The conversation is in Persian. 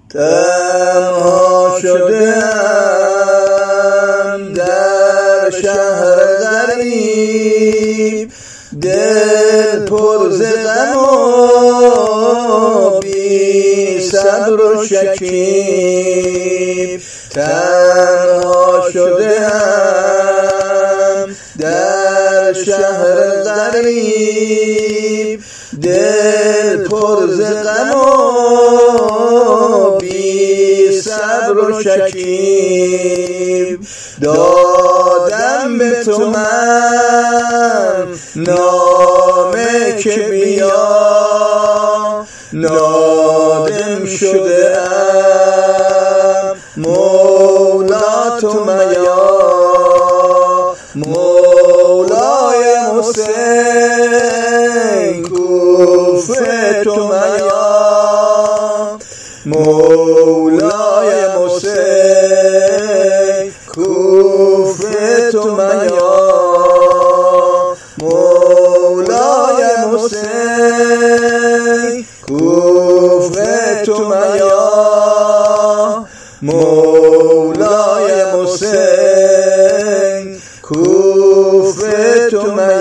تنها شدم در شهر غریب، دل پر ز غم و بی صبر و شکیب. تنها شدم در شهر غریب، دل پر ز غم و بی صبر و شکیب. دادم به تو من نامه که بیا، نادم شده ام مولا تو میا. مولای حسین کوفه تو میا. مولای حسین کوفه تو میا. مولای حسین کوفه تو میا. مولای حسین کوفه تو میا.